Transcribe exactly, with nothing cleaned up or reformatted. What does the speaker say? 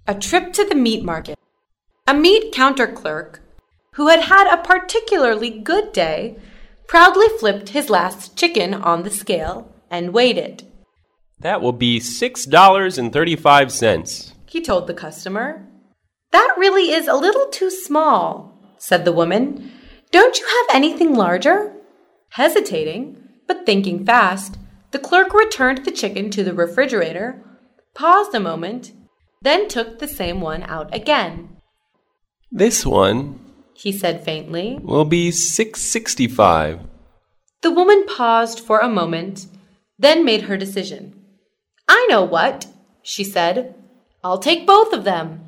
A trip to the meat market. A meat counter clerk, who had had a particularly good day, proudly flipped his last chicken on the scale and weighed it. That will be six dollars and thirty-five cents, he told the customer. That really is a little too small, said the woman. Don't you have anything larger? Hesitating, but thinking fast, the clerk returned the chicken to the refrigerator, paused a moment, then took the same one out again. This one, he said faintly, will be six sixty-five. The woman paused for a moment, then made her decision. I know what, she said. I'll take both of them.